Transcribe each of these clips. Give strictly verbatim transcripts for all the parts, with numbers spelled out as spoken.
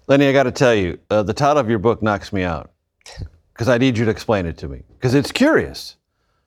Lenny, I got to tell you, uh, the title of your book knocks me out because I need you to explain it to me because it's curious.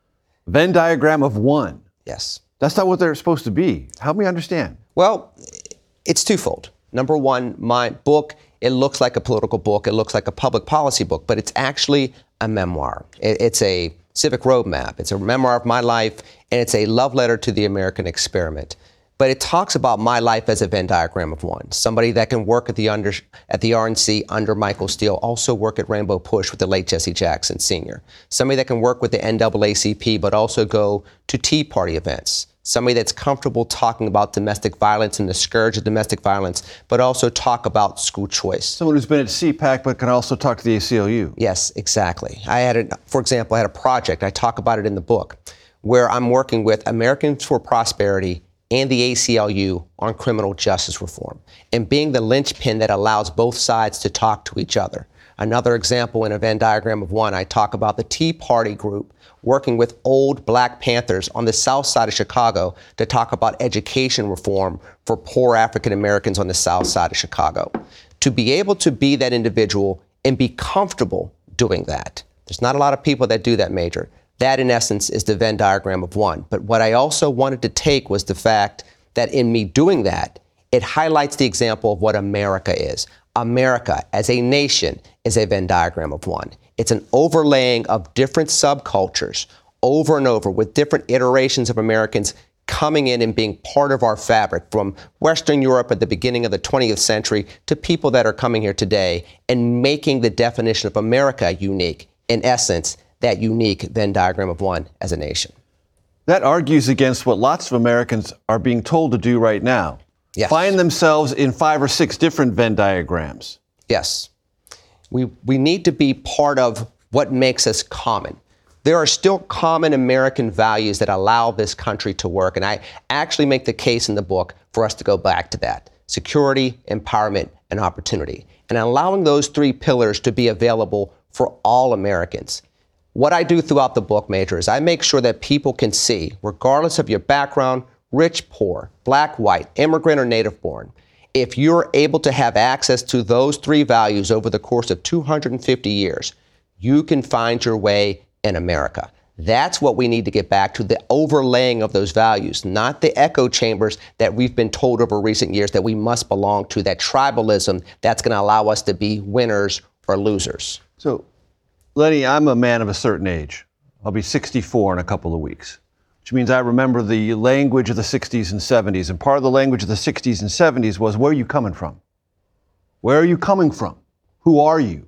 Venn diagram of one. Yes. That's not what they're supposed to be. Help me understand. Well, it's twofold. Number one, my book, it looks like a political book. It looks like a public policy book, but it's actually a memoir. It, it's a civic roadmap. It's a memoir of my life, and it's a love letter to the American experiment. But it talks about my life as a Venn diagram of one. Somebody that can work at the under, at the R N C under Michael Steele, also work at Rainbow Push with the late Jesse Jackson Senior Somebody that can work with the N double A C P, but also go to Tea Party events. Somebody that's comfortable talking about domestic violence and the scourge of domestic violence, but also talk about school choice. Someone who's been at C PAC, but can also talk to the A C L U. Yes, exactly. I had, a, for example, I had a project, I talk about it in the book, where I'm working with Americans for Prosperity and the A C L U on criminal justice reform, and being the linchpin that allows both sides to talk to each other. Another example in a Venn diagram of one, I talk about the Tea Party group working with old Black Panthers on the south side of Chicago to talk about education reform for poor African Americans on the south side of Chicago. To be able to be that individual and be comfortable doing that. There's not a lot of people that do that, Major. That, in essence, is the Venn diagram of one. But what I also wanted to take was the fact that in me doing that, it highlights the example of what America is. America, as a nation, is a Venn diagram of one. It's an overlaying of different subcultures over and over with different iterations of Americans coming in and being part of our fabric, from Western Europe at the beginning of the twentieth century to people that are coming here today and making the definition of America unique. In essence, that unique Venn diagram of one as a nation. That argues against what lots of Americans are being told to do right now. Yes. Find themselves in five or six different Venn diagrams. Yes. We, we need to be part of what makes us common. There are still common American values that allow this country to work, and I actually make the case in the book for us to go back to that. Security, empowerment, and opportunity. And allowing those three pillars to be available for all Americans. What I do throughout the book, Major, is I make sure that people can see, regardless of your background, rich, poor, black, white, immigrant, or native born, if you're able to have access to those three values over the course of two hundred fifty years, you can find your way in America. That's what we need to get back to, the overlaying of those values, not the echo chambers that we've been told over recent years that we must belong to, that tribalism that's going to allow us to be winners or losers. So, Lenny, I'm a man of a certain age. I'll be sixty-four in a couple of weeks, which means I remember the language of the sixties and seventies. And part of the language of the sixties and seventies was, where are you coming from? Where are you coming from? Who are you?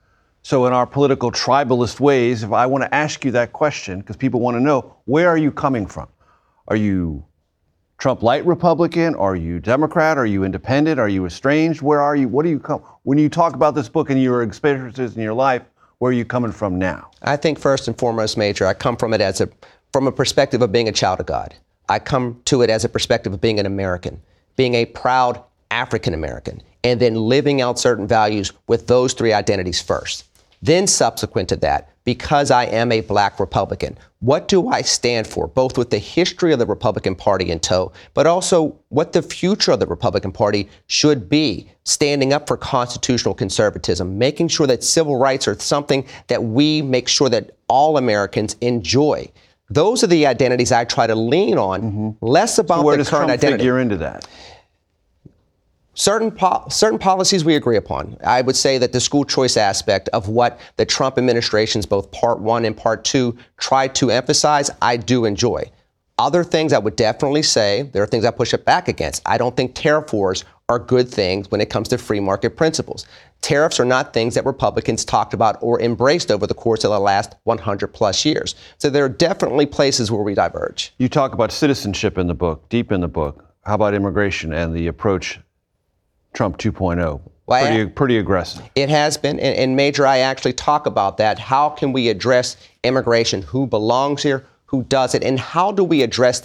So in our political tribalist ways, if I want to ask you that question, because people want to know, where are you coming from? Are you Trump light Republican? Are you Democrat? Are you independent? Are you estranged? Where are you? What do you come? When you talk about this book and your experiences in your life, where are you coming from now? I think first and foremost, Major, I come from it as a, from a perspective of being a child of God. I come to it as a perspective of being an American, being a proud African American, and then living out certain values with those three identities first. Then subsequent to that, because I am a Black Republican, what do I stand for, both with the history of the Republican Party in tow, but also what the future of the Republican Party should be, standing up for constitutional conservatism, making sure that civil rights are something that we make sure that all Americans enjoy. Those are the identities I try to lean on, mm-hmm. less about so where the does current Trump identity. Figure into that? Certain po- certain policies we agree upon. I would say that the school choice aspect of what the Trump administration's both part one and part two tried to emphasize, I do enjoy. Other things I would definitely say, there are things I push it back against. I don't think tariff wars are good things when it comes to free market principles. Tariffs are not things that Republicans talked about or embraced over the course of the last one hundred plus years. So there are definitely places where we diverge. You talk about citizenship in the book, deep in the book. How about immigration and the approach Trump two point oh? Well, pretty, I, pretty aggressive. It has been. And, and Major, I actually talk about that. How can we address immigration? Who belongs here? Who doesn't? And how do we address that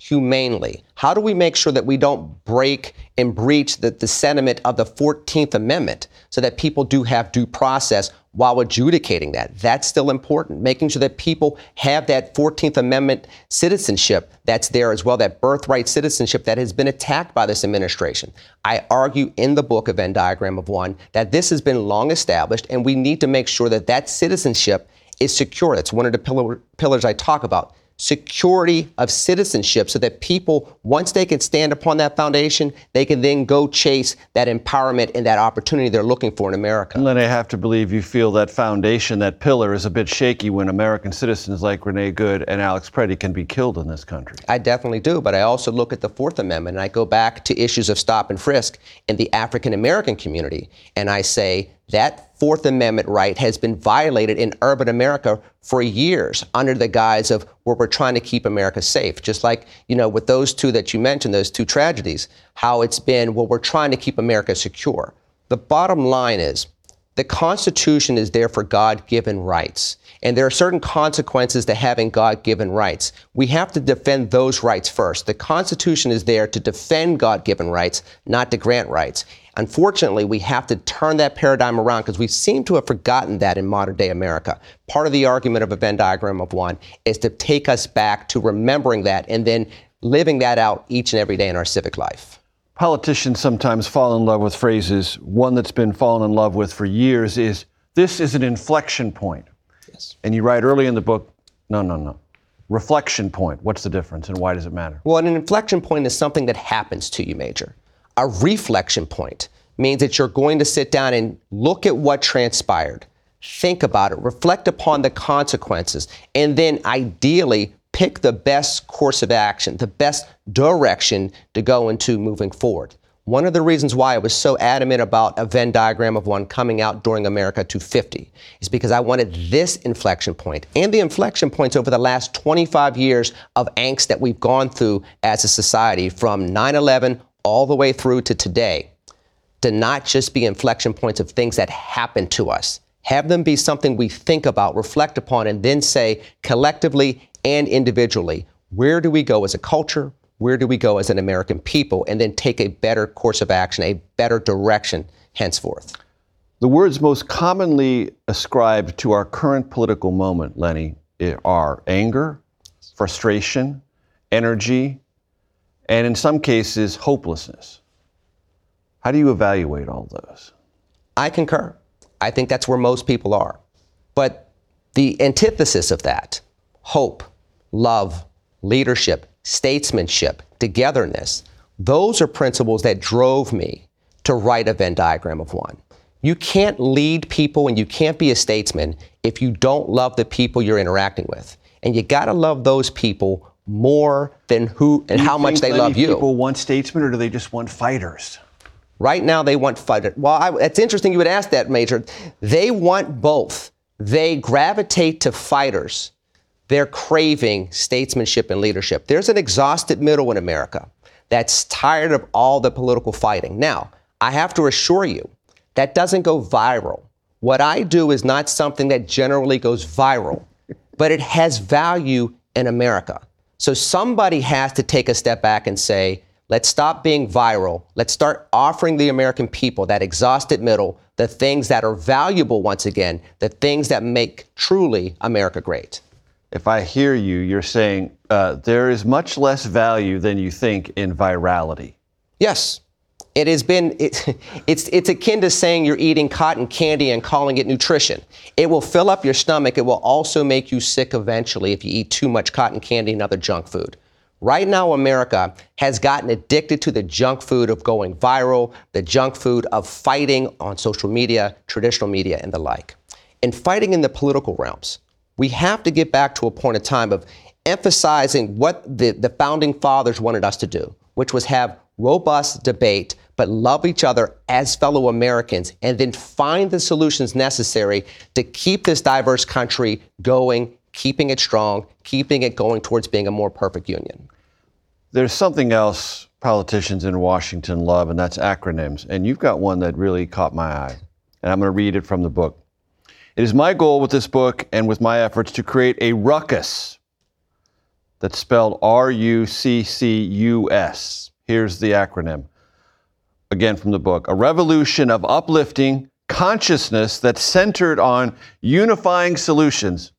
humanely? How do we make sure that we don't break and breach the, the sentiment of the fourteenth Amendment so that people do have due process while adjudicating that? That's still important. Making sure that people have that fourteenth Amendment citizenship that's there as well, that birthright citizenship that has been attacked by this administration. I argue in the book, A Venn Diagram of One, that this has been long established, and we need to make sure that that citizenship is secure. That's one of the pillar, pillars I talk about. Security of citizenship, so that people, once they can stand upon that foundation, they can then go chase that empowerment and that opportunity they're looking for in America. And then I have to believe you feel that foundation, that pillar, is a bit shaky when American citizens like Renee Good and Alex Preddy can be killed in this country. I definitely do, but I also look at the Fourth Amendment, and I go back to issues of stop and frisk in the African American community, and I say that Fourth Amendment right has been violated in urban America for years under the guise of where we're trying to keep America safe. Just like, you know, with those two that you mentioned, those two tragedies, how it's been, well, we're trying to keep America secure. The bottom line is the Constitution is there for God-given rights, and there are certain consequences to having God-given rights. We have to defend those rights first. The Constitution is there to defend God-given rights, not to grant rights. Unfortunately, we have to turn that paradigm around because we seem to have forgotten that in modern day America. Part of the argument of a Venn diagram of one is to take us back to remembering that and then living that out each and every day in our civic life. Politicians sometimes fall in love with phrases. One that's been fallen in love with for years is, this is an inflection point. Yes. And you write early in the book, no, no, no. Reflection point. What's the difference and why does it matter? Well, an inflection point is something that happens to you, Major. A reflection point means that you're going to sit down and look at what transpired, think about it, reflect upon the consequences, and then ideally pick the best course of action, the best direction to go into moving forward. One of the reasons why I was so adamant about a Venn diagram of one coming out during America two fifty is because I wanted this inflection point and the inflection points over the last twenty-five years of angst that we've gone through as a society from nine eleven all the way through to today, to not just be inflection points of things that happen to us. Have them be something we think about, reflect upon, and then say collectively and individually, where do we go as a culture? Where do we go as an American people? And then take a better course of action, a better direction henceforth. The words most commonly ascribed to our current political moment, Lenny, are anger, frustration, energy, and in some cases, hopelessness. How do you evaluate all those? I concur. I think that's where most people are. But the antithesis of that, hope, love, leadership, statesmanship, togetherness, those are principles that drove me to write a Venn diagram of one. You can't lead people and you can't be a statesman if you don't love the people you're interacting with. And you got to love those people more than who and how much they love you. Do people want statesmen or do they just want fighters? Right now, they want fighters. Well, I, it's interesting you would ask that, Major. They want both. They gravitate to fighters. They're craving statesmanship and leadership. There's an exhausted middle in America that's tired of all the political fighting. Now, I have to assure you, that doesn't go viral. What I do is not something that generally goes viral, but it has value in America. So somebody has to take a step back and say, let's stop being viral. Let's start offering the American people, that exhausted middle, the things that are valuable once again, the things that make truly America great. If I hear you, you're saying uh, there is much less value than you think in virality. Yes. It has been, it, it's, it's akin to saying you're eating cotton candy and calling it nutrition. It will fill up your stomach. It will also make you sick eventually if you eat too much cotton candy and other junk food. Right now, America has gotten addicted to the junk food of going viral, the junk food of fighting on social media, traditional media, and the like. And fighting in the political realms, we have to get back to a point of time of emphasizing what the, the founding fathers wanted us to do, which was have robust debate, but love each other as fellow Americans, and then find the solutions necessary to keep this diverse country going, keeping it strong, keeping it going towards being a more perfect union. There's something else politicians in Washington love, and that's acronyms. And you've got one that really caught my eye, and I'm going to read it from the book. It is my goal with this book and with my efforts to create a ruckus that's spelled R U C C U S. Here's the acronym, again from the book. A revolution of uplifting consciousness that's centered on unifying solutions,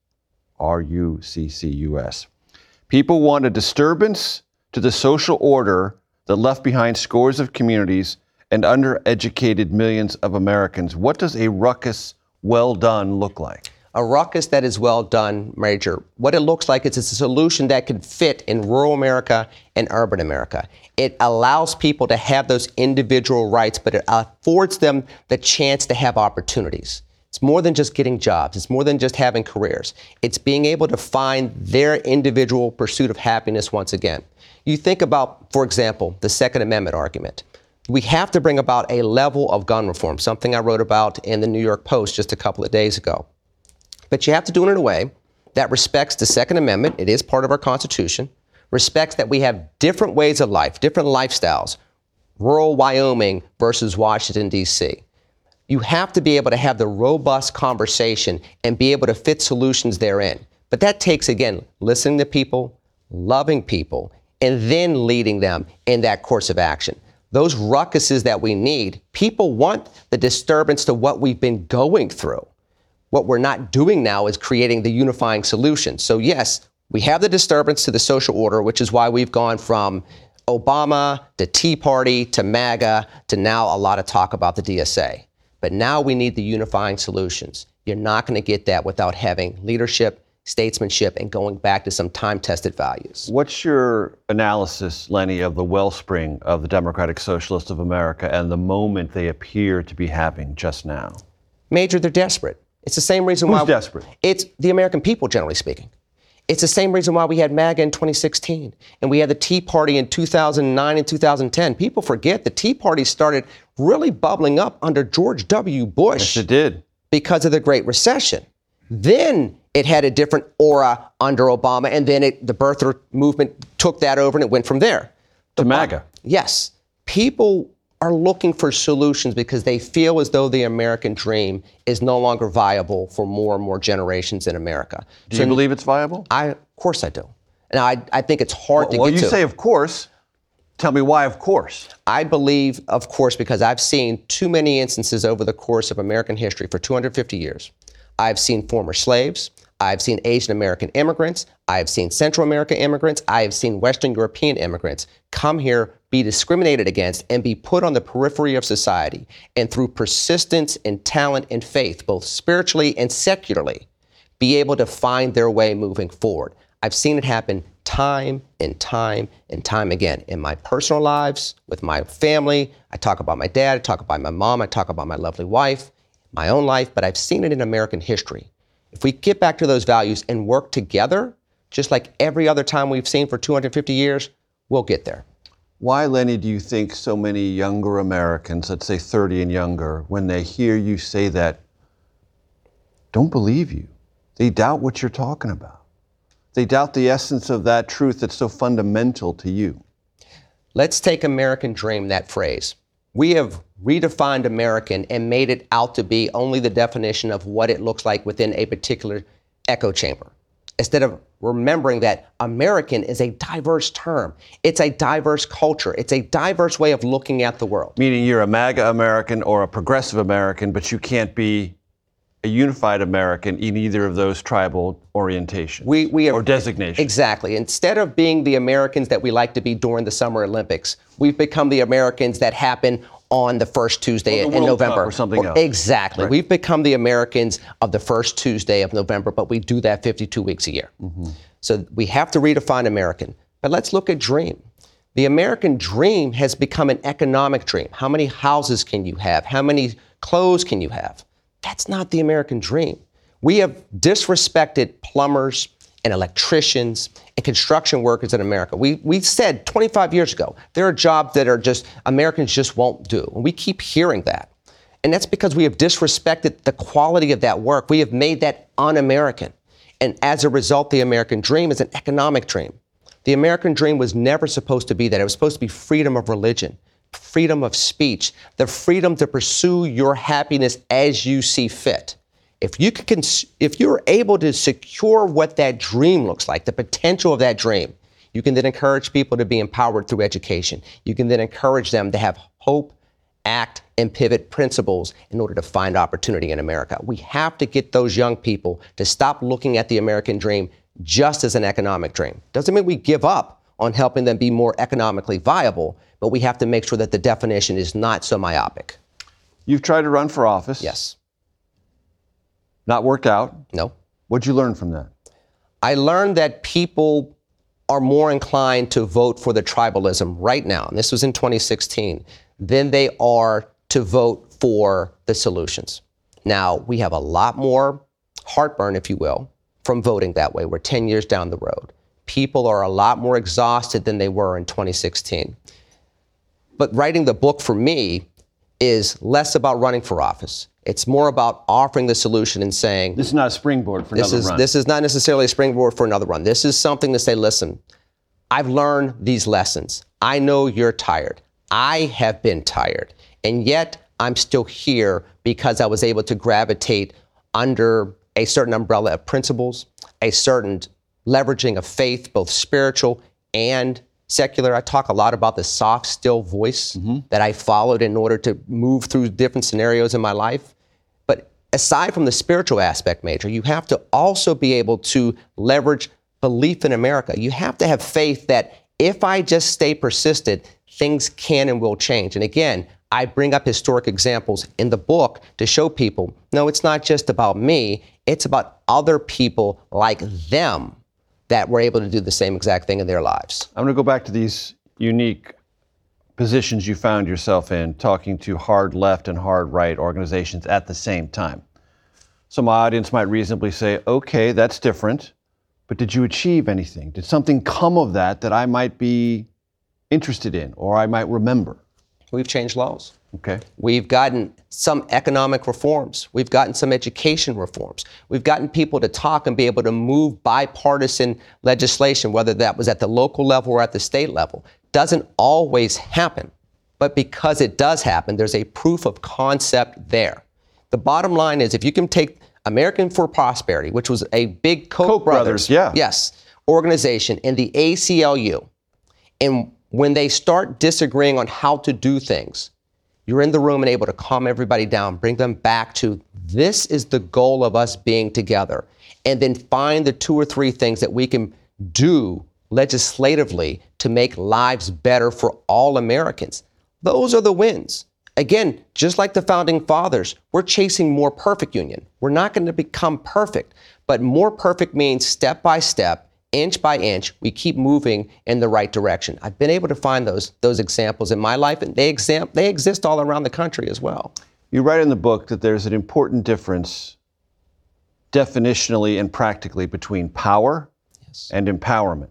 R U C C U S. People want a disturbance to the social order that left behind scores of communities and undereducated millions of Americans. What does a ruckus well done look like? A ruckus that is well done, Major, what it looks like is it's a solution that could fit in rural America and urban America. It allows people to have those individual rights, but it affords them the chance to have opportunities. It's more than just getting jobs. It's more than just having careers. It's being able to find their individual pursuit of happiness once again. You think about, for example, the Second Amendment argument. We have to bring about a level of gun reform, something I wrote about in the New York Post just a couple of days ago. But you have to do it in a way that respects the Second Amendment. It is part of our Constitution. Respects that we have different ways of life, different lifestyles, rural Wyoming versus Washington, D C. You have to be able to have the robust conversation and be able to fit solutions therein. But that takes, again, listening to people, loving people, and then leading them in that course of action. Those ruckuses that we need, people want the disturbance to what we've been going through. What we're not doing now is creating the unifying solution. So yes, we have the disturbance to the social order, which is why we've gone from Obama to Tea Party to MAGA to now a lot of talk about the D S A. But now we need the unifying solutions. You're not going to get that without having leadership, statesmanship, and going back to some time-tested values. What's your analysis, Lenny, of the wellspring of the Democratic Socialists of America and the moment they appear to be having just now? Major, they're desperate. It's the same reason Who's why... Who's desperate? It's the American people, generally speaking. It's the same reason why we had MAGA in twenty sixteen, and we had the Tea Party in two thousand nine and two thousand ten. People forget the Tea Party started really bubbling up under George W. Bush. Yes, it did. Because of the Great Recession. Then it had a different aura under Obama, and then it, the birther movement took that over, and it went from there. To MAGA. Yes. People are looking for solutions because they feel as though the American dream is no longer viable for more and more generations in America. Do so you believe it's viable? I, of course I do. And I, I think it's hard well, to well, get to. Well, you say of course. Tell me why of course. I believe, of course, because I've seen too many instances over the course of American history for two hundred fifty years. I've seen former slaves. I've seen Asian American immigrants. I've seen Central American immigrants. I've seen Western European immigrants come here, be discriminated against, and be put on the periphery of society. And through persistence and talent and faith, both spiritually and secularly, be able to find their way moving forward. I've seen it happen time and time and time again in my personal lives, with my family. I talk about my dad, I talk about my mom, I talk about my lovely wife, my own life, but I've seen it in American history. If we get back to those values and work together, just like every other time we've seen for two hundred fifty years, we'll get there. Why, Lenny, do you think so many younger Americans, let's say thirty and younger, when they hear you say that, don't believe you? They doubt what you're talking about. They doubt the essence of that truth that's so fundamental to you. Let's take American dream, that phrase. We have redefined American and made it out to be only the definition of what it looks like within a particular echo chamber. Instead of remembering that American is a diverse term. It's a diverse culture. It's a diverse way of looking at the world. Meaning you're a MAGA American or a progressive American, but you can't be a unified American in either of those tribal orientations we, we have, or designations. Exactly. Instead of being the Americans that we like to be during the Summer Olympics, we've become the Americans that happen on the first Tuesday or the in World November. Cup or something or, else. Exactly. Right. We've become the Americans of the first Tuesday of November, but we do that fifty-two weeks a year. Mm-hmm. So we have to redefine American. But let's look at dream. The American dream has become an economic dream. How many houses can you have? How many clothes can you have? That's not the American dream. We have disrespected plumbers and electricians and construction workers in America. We we said twenty-five years ago, there are jobs that are just, Americans just won't do. And we keep hearing that. And that's because we have disrespected the quality of that work. We have made that un-American. And as a result, the American dream is an economic dream. The American dream was never supposed to be that. It was supposed to be freedom of religion, freedom of speech, the freedom to pursue your happiness as you see fit. If you can, cons- if you're able to secure what that dream looks like, the potential of that dream, you can then encourage people to be empowered through education. You can then encourage them to have hope, act, and pivot principles in order to find opportunity in America. We have to get those young people to stop looking at the American dream just as an economic dream. Doesn't mean we give up on helping them be more economically viable, but we have to make sure that the definition is not so myopic. You've tried to run for office. Yes. Not worked out. No. What'd you learn from that? I learned that people are more inclined to vote for the tribalism right now, and this was in twenty sixteen, than they are to vote for the solutions. Now, we have a lot more heartburn, if you will, from voting that way. We're ten years down the road. People are a lot more exhausted than they were in twenty sixteen. But writing the book for me is less about running for office. It's more about offering the solution and saying, this is not a springboard for this another is, run. This is not necessarily a springboard for another run. This is something to say, listen, I've learned these lessons. I know you're tired. I have been tired. And yet I'm still here because I was able to gravitate under a certain umbrella of principles, a certain leveraging of faith, both spiritual and secular. I talk a lot about the soft, still voice mm-hmm. that I followed in order to move through different scenarios in my life. But aside from the spiritual aspect, Major, you have to also be able to leverage belief in America. You have to have faith that if I just stay persistent, things can and will change. And again, I bring up historic examples in the book to show people, no, it's not just about me. It's about other people like them that were able to do the same exact thing in their lives. I'm going to go back to these unique positions you found yourself in, talking to hard left and hard right organizations at the same time. So my audience might reasonably say, okay, that's different, but did you achieve anything? Did something come of that that I might be interested in or I might remember? We've changed laws. Okay. We've gotten some economic reforms. We've gotten some education reforms. We've gotten people to talk and be able to move bipartisan legislation, whether that was at the local level or at the state level. Doesn't always happen, but because it does happen, there's a proof of concept there. The bottom line is if you can take American for Prosperity, which was a big Koch, Koch brothers, brothers yeah. yes, organization, and the A C L U, and when they start disagreeing on how to do things, you're in the room and able to calm everybody down, bring them back to this is the goal of us being together, and then find the two or three things that we can do legislatively to make lives better for all Americans. Those are the wins. Again, just like the founding fathers, we're chasing more perfect union. We're not going to become perfect, but more perfect means step by step, inch by inch, we keep moving in the right direction. I've been able to find those those examples in my life, and they exam- they exist all around the country as well. You write in the book that there's an important difference definitionally and practically between power yes. and empowerment.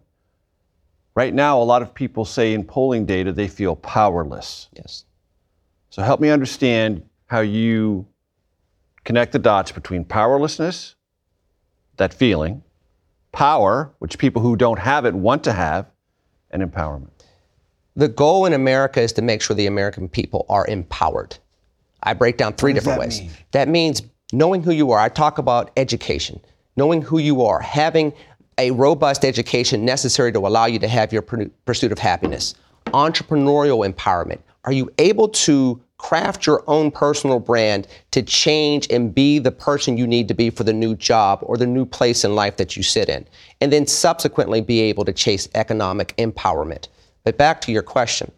Right now, a lot of people say in polling data they feel powerless. Yes. So help me understand how you connect the dots between powerlessness, that feeling, power, which people who don't have it want to have, and empowerment. The goal in America is to make sure the American people are empowered. I break down three different ways. Mean? That means knowing who you are. I talk about education, knowing who you are, having a robust education necessary to allow you to have your pursuit of happiness. Entrepreneurial empowerment. Are you able to craft your own personal brand to change and be the person you need to be for the new job or the new place in life that you sit in? And then subsequently be able to chase economic empowerment. But back to your question.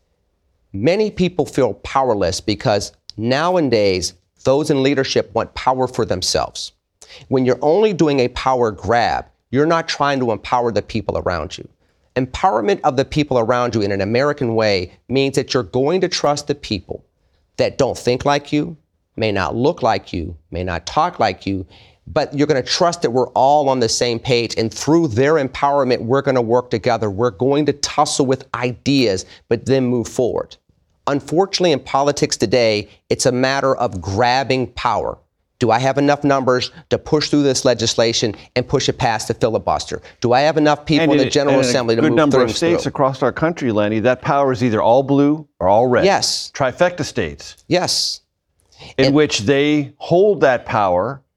Many people feel powerless because nowadays those in leadership want power for themselves. When you're only doing a power grab, you're not trying to empower the people around you. Empowerment of the people around you in an American way means that you're going to trust the people that don't think like you, may not look like you, may not talk like you, but you're going to trust that we're all on the same page. And through their empowerment, we're going to work together. We're going to tussle with ideas, but then move forward. Unfortunately, in politics today, it's a matter of grabbing power. Do I have enough numbers to push through this legislation and push it past the filibuster? Do I have enough people in the General Assembly to move through? In a good number of states across our country, Lenny, that power is either all blue or all red. Yes. Trifecta states. Yes. In and, which they hold that power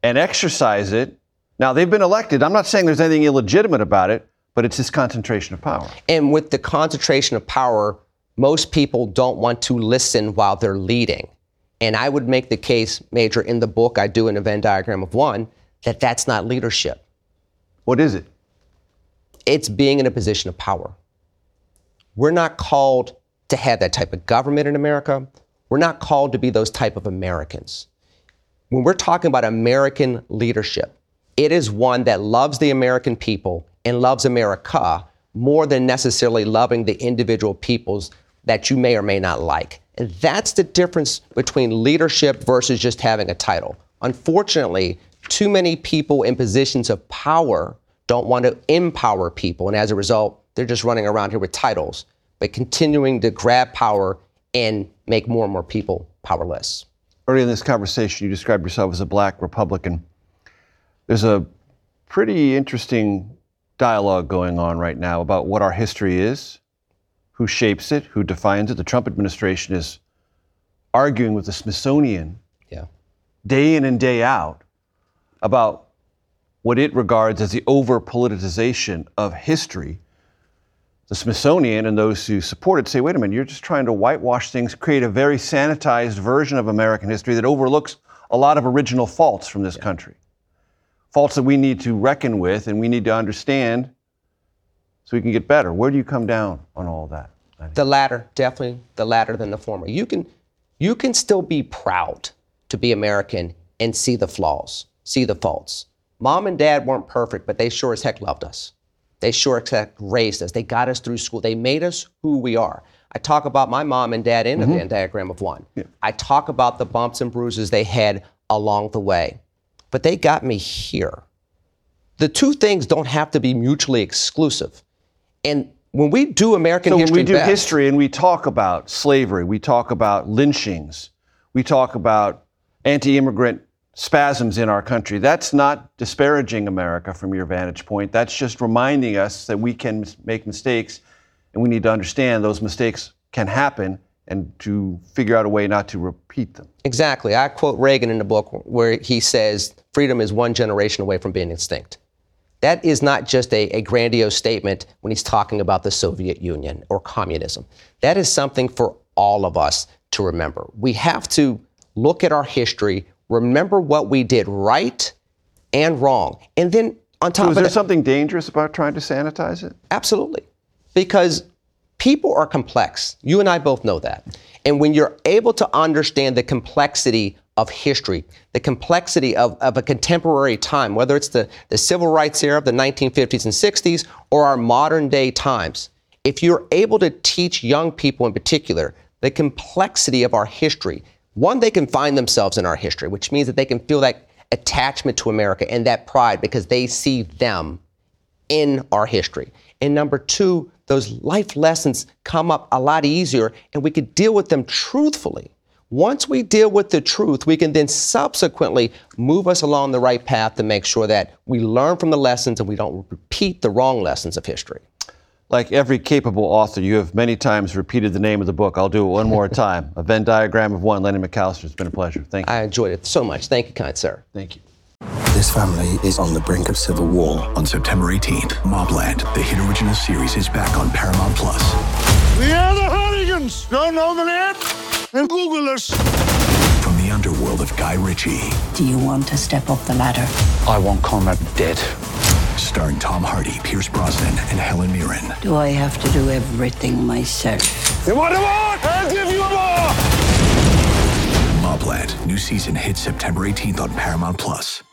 and exercise it. Now, they've been elected. I'm not saying there's anything illegitimate about it, but it's this concentration of power. And with the concentration of power, most people don't want to listen while they're leading. And I would make the case, Major, in the book I do in a Venn diagram of one, that that's not leadership. What is it? It's being in a position of power. We're not called to have that type of government in America. We're not called to be those type of Americans. When we're talking about American leadership, it is one that loves the American people and loves America more than necessarily loving the individual peoples that you may or may not like. And that's the difference between leadership versus just having a title. Unfortunately, too many people in positions of power don't want to empower people. And as a result, they're just running around here with titles, but continuing to grab power and make more and more people powerless. Early in this conversation, you described yourself as a black Republican. There's a pretty interesting dialogue going on right now about what our history is, who shapes it, who defines it. The Trump administration is arguing with the Smithsonian yeah. day in and day out about what it regards as the over-politicization of history. The Smithsonian and those who support it say, wait a minute, you're just trying to whitewash things, create a very sanitized version of American history that overlooks a lot of original faults from this yeah. country. Faults that we need to reckon with and we need to understand so we can get better. Where do you come down on all of that? The latter, definitely the latter than the former. You can, you can still be proud to be American and see the flaws, see the faults. Mom and dad weren't perfect, but they sure as heck loved us. They sure as heck raised us. They got us through school. They made us who we are. I talk about my mom and dad in mm-hmm. a Venn diagram of one. Yeah. I talk about the bumps and bruises they had along the way, but they got me here. The two things don't have to be mutually exclusive. And when we do American so history when we do best, history and we talk about slavery, we talk about lynchings, we talk about anti-immigrant spasms in our country, that's not disparaging America from your vantage point. That's just reminding us that we can make mistakes and we need to understand those mistakes can happen and to figure out a way not to repeat them. Exactly. I quote Reagan in the book where he says, freedom is one generation away from being extinct. That is not just a, a grandiose statement when he's talking about the Soviet Union or communism. That is something for all of us to remember. We have to look at our history, remember what we did right and wrong. And then on top so of that... is there something dangerous about trying to sanitize it? Absolutely. Because people are complex. You and I both know that. And when you're able to understand the complexity of history, the complexity of, of a contemporary time, whether it's the, the civil rights era of the nineteen fifties and sixties or our modern day times, if you're able to teach young people in particular the complexity of our history, one, they can find themselves in our history, which means that they can feel that attachment to America and that pride because they see them in our history. And number two, those life lessons come up a lot easier and we could deal with them truthfully. Once we deal with the truth, we can then subsequently move us along the right path to make sure that we learn from the lessons and we don't repeat the wrong lessons of history. Like every capable author, you have many times repeated the name of the book. I'll do it one more time. A Venn diagram of one. Lenny McAllister, it's been a pleasure. Thank you. I enjoyed it so much. Thank you, kind sir. Thank you. This family is on the brink of civil war. On September eighteenth, Mobland, the hit original series, is back on Paramount Plus. We are the Hooligans. Don't know the net? And Google us. From the underworld of Guy Ritchie. Do you want to step up the ladder? I want Conrad dead. Starring Tom Hardy, Pierce Brosnan, and Helen Mirren. Do I have to do everything myself? You want more? I'll give you more! Mobland, new season hits September eighteenth on Paramount Plus.